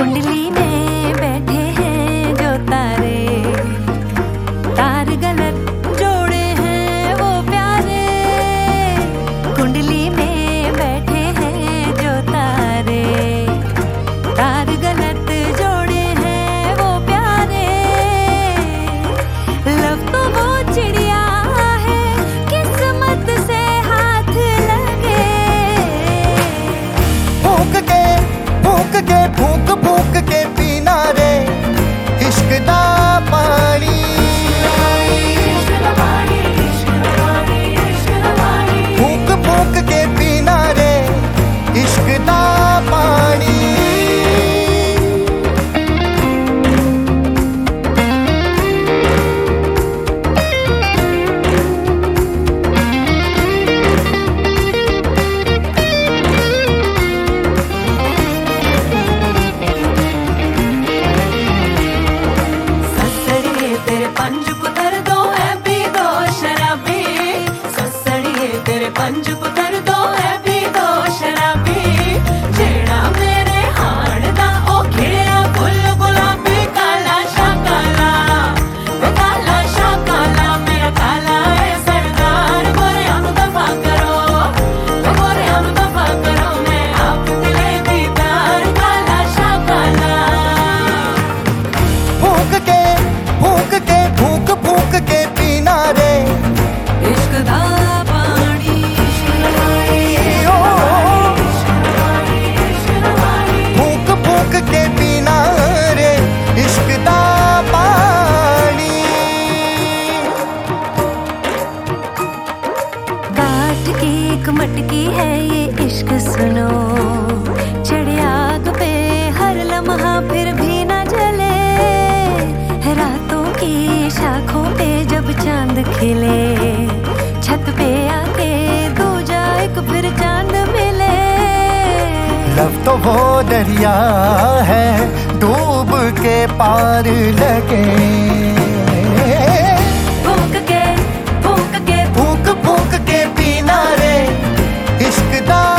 कुंडली में बैठे हैं जो तारे, तार गलत जोड़े हैं वो प्यारे। कुंडली में बैठे हैं जो तारे, तार गलत जोड़े हैं वो प्यारे। लव तो वो चिड़िया है किस्मत से हाथ लगे। फूक के फूक फूक के पीना रे इश्क दा पानी। फूक फूक के पीना रे इश्क दा पानी। पंज पुतर दो है पी दो शराबी, ससड़िए तेरे पंज पुतर दो है पी दो शराबी। जेड़ा मेरे हाड़ दा ओ खिड़िया फुल गुलाबी। काला शाह काला, वे काला शाह काला, मेरा काला है सरदार। गोरियां नू दफा करो, गोरियां नू दफा करो, मैं आप दिले दीदार। काला शाह काला। फूक के पीना रे इश्क दा पानी। फूक फूक के पीना रे इश्क दा पानी। काठ की एक मटकी है ये इश्क सुनो, चढ़े आग पे हर लम्हा फिर भी न जले। रातों की शाखों पे जब चांद खिले, छत पे आके दूजा एक फिर चांद मिले। लव तो वो दरिया है डूब के पार लगे। फूक के फूक के पीना रे इश्क दा